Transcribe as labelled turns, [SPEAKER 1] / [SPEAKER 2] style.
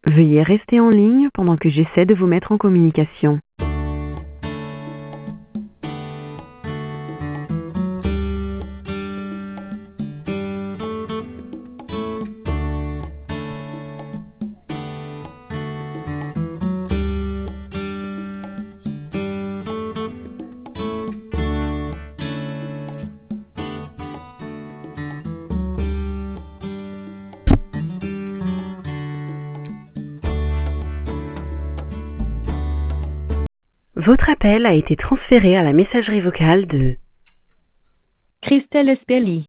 [SPEAKER 1] Veuillez rester en ligne pendant que j'essaie de vous mettre en communication. Votre appel a été transféré à la messagerie vocale de
[SPEAKER 2] Christelle Espelli.